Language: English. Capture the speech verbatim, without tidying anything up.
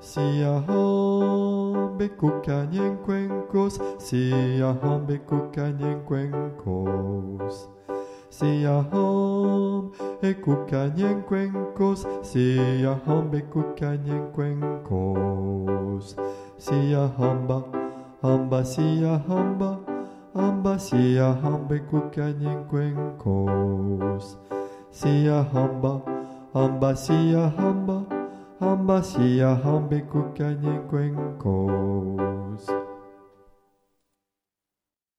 Siyahon bekukan yang kuengkos, Siyahon bekukan yang kuengkos. Siyahon bekukan yang kuengkos, Siyahon bekukan yang kuengkos. Siyahon ba, hamba Siyahon ba, hamba Siyahon bekukan yang kuengkos. Siyahon ba, hamba Siyahon ba, hamba Siyahon bekukan yang kuengkos.